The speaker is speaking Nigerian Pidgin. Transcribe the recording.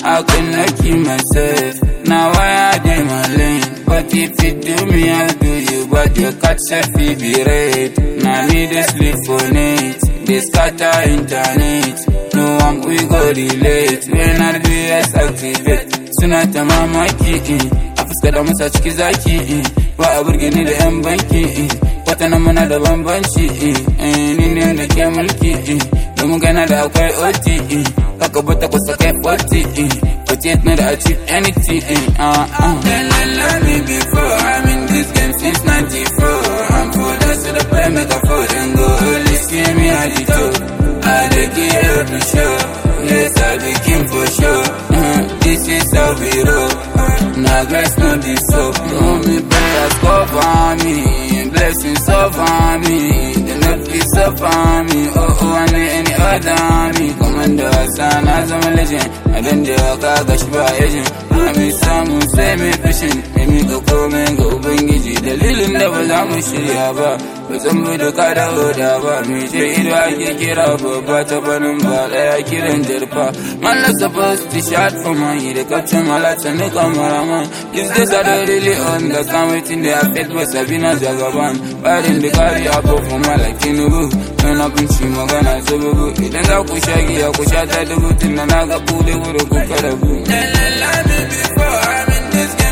I could not keep myself. Now I dey my lane. But if you do me, I'll do you. But your cat self be red. Now me dey sleep for night. They scatter internet. No one we go relate. When I do yes activate. Suna ta mamaki a fuska da masa ciki zaki ba a burge ni da yan banki wata na muna da bambanci ni ne da ke mulki domin gana da akwai oti kaka bata kusa kai 40 but yet not achieve anything They love me before I'm in this game since 94 I'm for that to the play make a fold and go only see me at the top I dey give every show yes I be king for sure this is how we roll now grace not be so don't me prayers cover me blessings over me the not peace over me and any other me commander Hassan as I'm a legend I don't dare kaga shi ba agent I'm samu sai me fishing me go komen go ubangiji dalilin da ba za mu shirya ba ba zan bi doka da oda ba me ce ido ake kira babba ta banin ba daya kiran jarfa man not supposed to shot for money the captain malata ne cameraman these days I don't really understand wetin they have felt but Sabina Jagaban bad in the car ya go for my like Tinubu when up in shi magana sababu idan za ku sha giya ku sha ta dubu tun na ga bude wuri ku karabu before I'm in this game